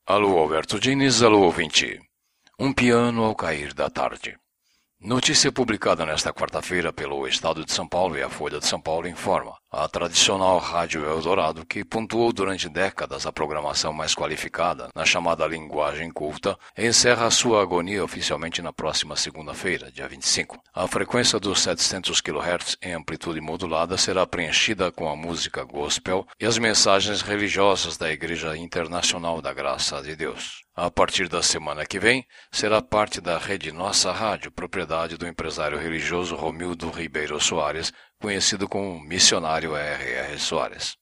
Alô, Alberto Diniz, alô, ouvinte. Um piano ao cair da tarde. Notícia publicada nesta quarta-feira pelo Estado de São Paulo e a Folha de São Paulo informa. A tradicional Rádio Eldorado, que pontuou durante décadas a programação mais qualificada na chamada linguagem culta, encerra sua agonia oficialmente na próxima segunda-feira, dia 25. A frequência dos 700 kHz em amplitude modulada será preenchida com a música gospel e as mensagens religiosas da Igreja Internacional da Graça de Deus. A partir da semana que vem, será parte da rede Nossa Rádio, propriedade do empresário religioso Romildo Ribeiro Soares, conhecido como Missionário R.R. Soares.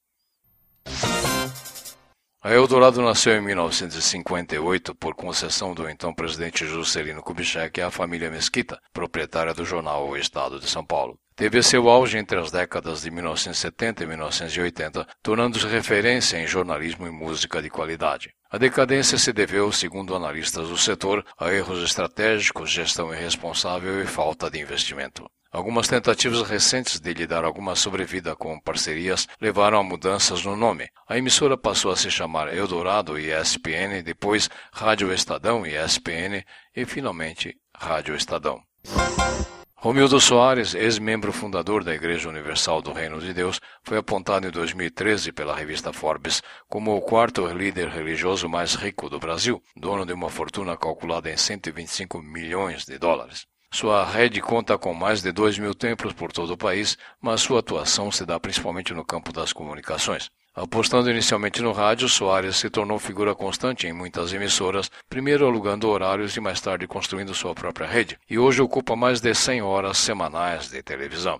A Eldorado nasceu em 1958 por concessão do então presidente Juscelino Kubitschek à família Mesquita, proprietária do jornal O Estado de São Paulo. Teve seu auge entre as décadas de 1970 e 1980, tornando-se referência em jornalismo e música de qualidade. A decadência se deveu, segundo analistas do setor, a erros estratégicos, gestão irresponsável e falta de investimento. Algumas tentativas recentes de lhe dar alguma sobrevida com parcerias levaram a mudanças no nome. A emissora passou a se chamar Eldorado e ESPN, depois Rádio Estadão e ESPN e, finalmente, Rádio Estadão. Romildo Soares, ex-membro fundador da Igreja Universal do Reino de Deus, foi apontado em 2013 pela revista Forbes como o quarto líder religioso mais rico do Brasil, dono de uma fortuna calculada em 125 milhões de dólares. Sua rede conta com mais de 2.000 templos por todo o país, mas sua atuação se dá principalmente no campo das comunicações. Apostando inicialmente no rádio, Soares se tornou figura constante em muitas emissoras, primeiro alugando horários e mais tarde construindo sua própria rede, e hoje ocupa mais de 100 horas semanais de televisão.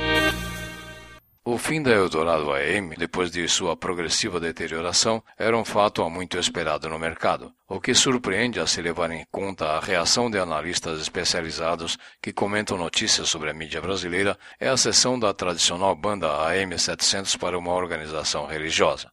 O fim da Eldorado AM, depois de sua progressiva deterioração, era um fato há muito esperado no mercado, o que surpreende a se levar em conta a reação de analistas especializados que comentam notícias sobre a mídia brasileira é a cessão da tradicional banda AM 700 para uma organização religiosa.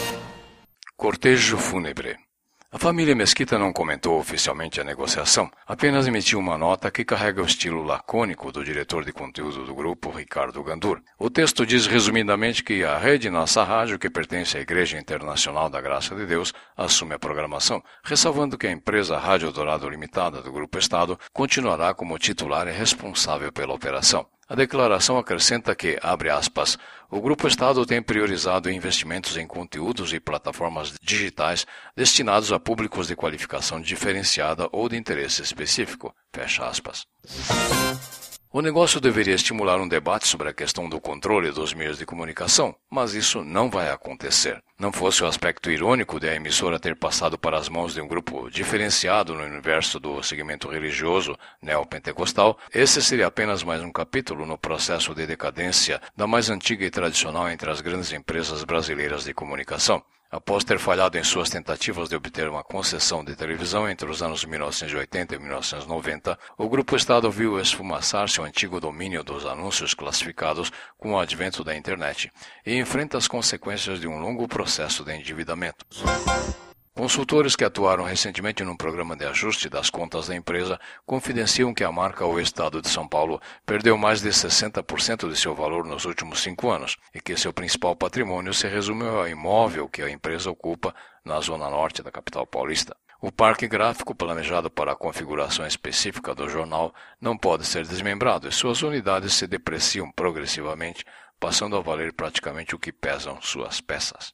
Cortejo fúnebre. A família Mesquita não comentou oficialmente a negociação, apenas emitiu uma nota que carrega o estilo lacônico do diretor de conteúdo do grupo, Ricardo Gandur. O texto diz resumidamente que a rede Nossa Rádio, que pertence à Igreja Internacional da Graça de Deus, assume a programação, ressalvando que a empresa Rádio Eldorado Limitada do Grupo Estado continuará como titular e responsável pela operação. A declaração acrescenta que, abre aspas, o Grupo Estado tem priorizado investimentos em conteúdos e plataformas digitais destinados a públicos de qualificação diferenciada ou de interesse específico, fecha aspas. O negócio deveria estimular um debate sobre a questão do controle dos meios de comunicação, mas isso não vai acontecer. Não fosse o aspecto irônico de a emissora ter passado para as mãos de um grupo diferenciado no universo do segmento religioso neopentecostal, esse seria apenas mais um capítulo no processo de decadência da mais antiga e tradicional entre as grandes empresas brasileiras de comunicação. Após ter falhado em suas tentativas de obter uma concessão de televisão entre os anos 1980 e 1990, o Grupo Estado viu esfumaçar-se o antigo domínio dos anúncios classificados com o advento da internet e enfrenta as consequências de um longo processo de endividamento. Consultores que atuaram recentemente num programa de ajuste das contas da empresa confidenciam que a marca O Estado de São Paulo perdeu mais de 60% de seu valor nos últimos 5 anos e que seu principal patrimônio se resume ao imóvel que a empresa ocupa na zona norte da capital paulista. O parque gráfico planejado para a configuração específica do jornal não pode ser desmembrado e suas unidades se depreciam progressivamente, passando a valer praticamente o que pesam suas peças.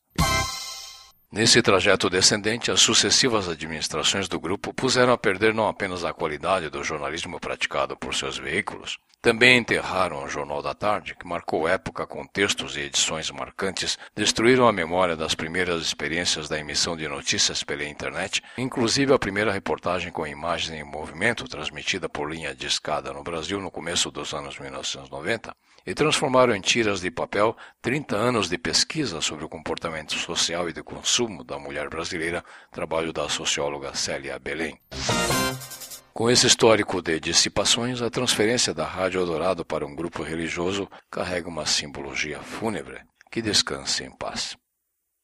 Nesse trajeto descendente, as sucessivas administrações do grupo puseram a perder não apenas a qualidade do jornalismo praticado por seus veículos, também enterraram o Jornal da Tarde, que marcou época com textos e edições marcantes, destruíram a memória das primeiras experiências da emissão de notícias pela internet, inclusive a primeira reportagem com imagens em movimento transmitida por linha de escada no Brasil no começo dos anos 1990, e transformaram em tiras de papel 30 anos de pesquisa sobre o comportamento social e de consumo da mulher brasileira, trabalho da socióloga Célia Belém. Com esse histórico de dissipações, a transferência da Rádio Eldorado para um grupo religioso carrega uma simbologia fúnebre. Que descanse em paz.